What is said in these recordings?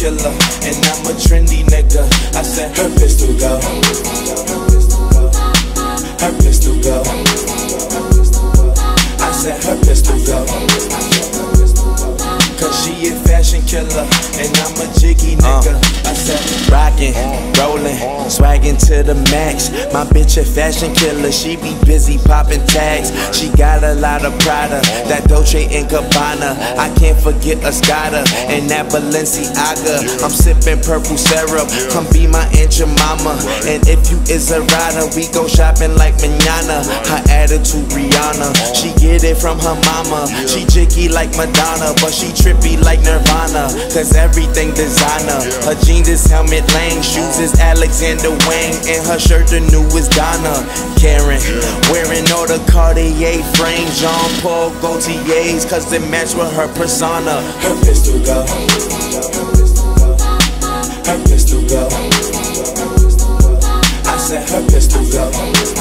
killer, and I'm a trendy nigga. I said her pistol go, her pistol go. I said her pistol go, cause she a fashion killer, and I'm a jiggy nigga. I said rockin', rollin', swaggin' to the max. My bitch a fashion killer, she be busy poppin' tags. She got a lot of Prada, that Dolce & Gabbana. I can't forget Escada and that Balenciaga. I'm sippin' purple syrup, come be my Aunt Jemima. And if you is a rider, we go shopping like manana. Her attitude Rihanna, she get it from her mama. She jiggy like Madonna, but she trippy like Nirvana, cause everything designer. Her jeans is Helmut Lang, shoes is Alexander Wang, and her shirt the newest Donna Karan. Wearing all the Cartier frames, Jean Paul Gaultier's, cause they match with her persona. Her pistol go, her pistol go. I said her pistol go,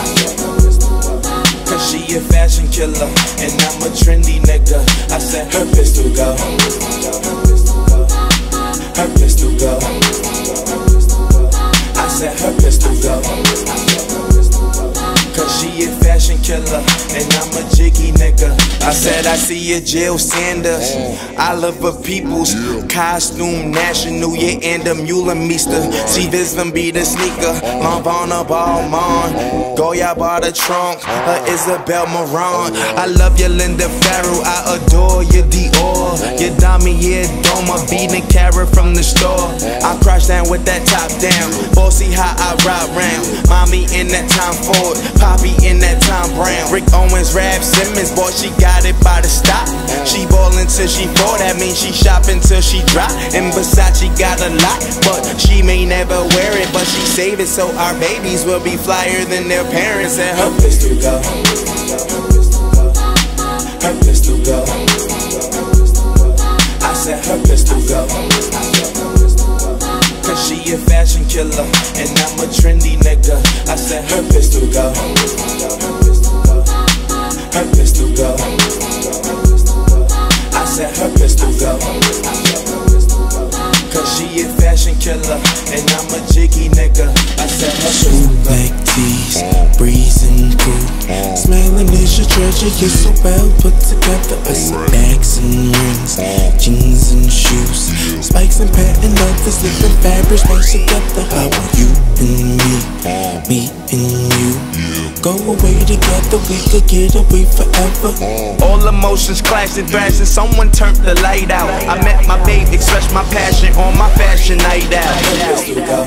cause she a fashion killer, and I'm a trendy nigga. I said her pistol go, her pistol go. I said her pistol go, cause she a fashion killer, and I'm a jiggy nigga. I said I see a Jill Sanders, Oliver Peoples, costume national, yeah, and a Mueller Meester. See Visvin be the sneaker, Montana Balmain, Goya bought the trunk, Isabel Marant. I love your Linda Farrell, I adore your Dior, your Damier Doma, beating carrot from the store. I crash down with that top down, bossy how I ride round. Mommy in that Tom Ford, Poppy in that Tom Brown. Rick Owens, Rap Simmons, boy, she got it by the stop. She ballin' till she fall, that means she shopping till she drop. And Versace got a lot, but she may never wear it, but she save it so our babies will be flyer than their parents. And her pistol go, her pistol go. I said her pistol go, cause she a fashion killer, and I'm a trendy nigga. I said her pistol go, her pistol go. I said her pistol go, cause she a fashion killer, and I'm a jiggy nigga. I said her pistol go. Black tees, breezing through, smelling is your treasure, you're so well put together. I see bags and rings, jeans and shoes, spikes and patent leathers, different fabrics mixed together. How are you and me and you? Go away together, we could get away forever. All emotions clashing, thrashing, someone turned the light out. I met my babe, expressed my passion on my fashion night out. Her pistol go,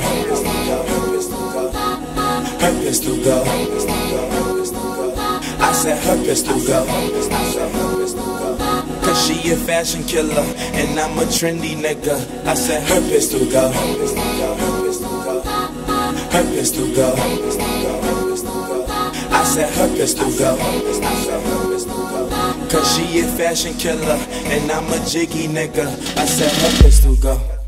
her pistol go. I said her pistol go, cause she a fashion killer, and I'm a trendy nigga. I said her pistol go, her pistol go. I said her pistol go, cause she a fashion killer, and I'm a jiggy nigga. I said her pistol go.